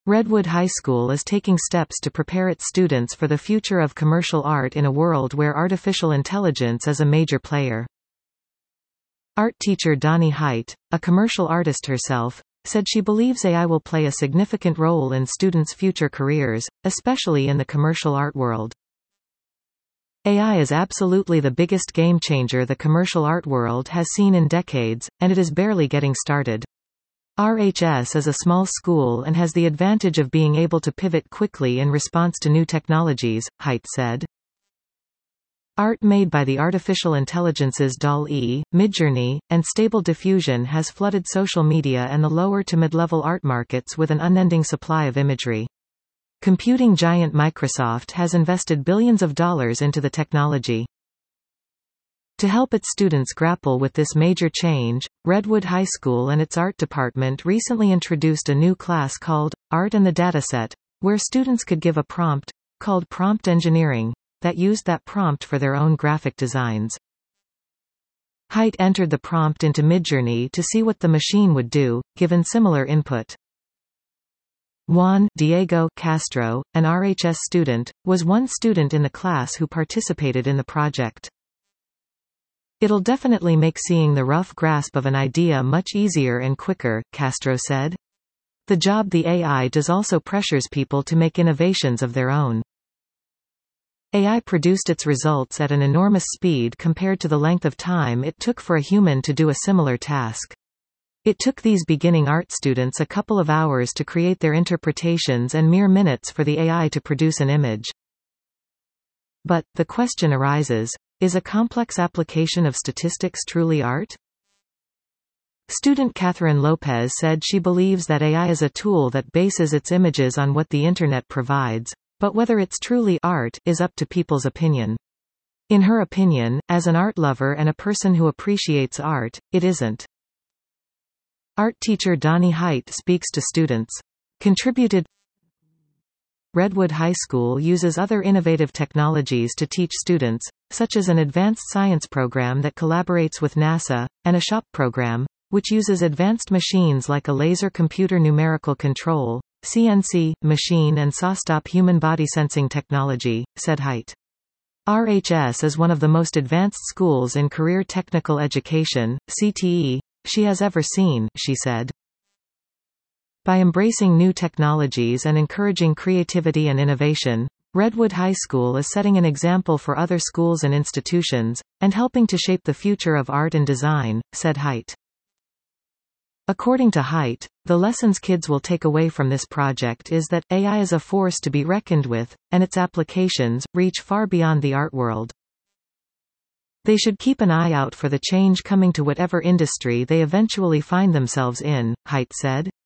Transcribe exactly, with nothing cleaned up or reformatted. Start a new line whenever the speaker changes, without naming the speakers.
Redwood High School is taking steps to prepare its students for the future of commercial art in a world where artificial intelligence is a major player. Art teacher Donnie Height, a commercial artist herself, said she believes A I will play a significant role in students' future careers, especially in the commercial art world. A I is absolutely the biggest game changer the commercial art world has seen in decades, and it is barely getting started. R H S is a small school and has the advantage of being able to pivot quickly in response to new technologies, Height said. Art made by the artificial intelligences D A L L-E, Midjourney, and Stable Diffusion has flooded social media and the lower to mid-level art markets with an unending supply of imagery. Computing giant Microsoft has invested billions of dollars into the technology. To help its students grapple with this major change, Redwood High School and its art department recently introduced a new class called Art and the Dataset, where students could give a prompt, called prompt engineering, that used that prompt for their own graphic designs. Height entered the prompt into Midjourney to see what the machine would do, given similar input. Juan Diego Castro, an R H S student, was one student in the class who participated in the project. "It'll definitely make seeing the rough grasp of an idea much easier and quicker," Castro said. "The job the A I does also pressures people to make innovations of their own." A I produced its results at an enormous speed compared to the length of time it took for a human to do a similar task. It took these beginning art students a couple of hours to create their interpretations and mere minutes for the A I to produce an image. But, the question arises, is a complex application of statistics truly art? Student Catherine Lopez said she believes that A I is a tool that bases its images on what the Internet provides, but whether it's truly art is up to people's opinion. In her opinion, as an art lover and a person who appreciates art, it isn't. Art teacher Donnie Height speaks to students. Contributed. Redwood High School uses other innovative technologies to teach students, such as an advanced science program that collaborates with NASA, and a shop program, which uses advanced machines like a laser computer numerical control, C N C, machine and SawStop human body sensing technology, said Height. R H S is one of the most advanced schools in career technical education, C T E, she has ever seen, she said. By embracing new technologies and encouraging creativity and innovation, Redwood High School is setting an example for other schools and institutions, and helping to shape the future of art and design, said Height. According to Height, the lessons kids will take away from this project is that A I is a force to be reckoned with, and its applications reach far beyond the art world. They should keep an eye out for the change coming to whatever industry they eventually find themselves in, Height said.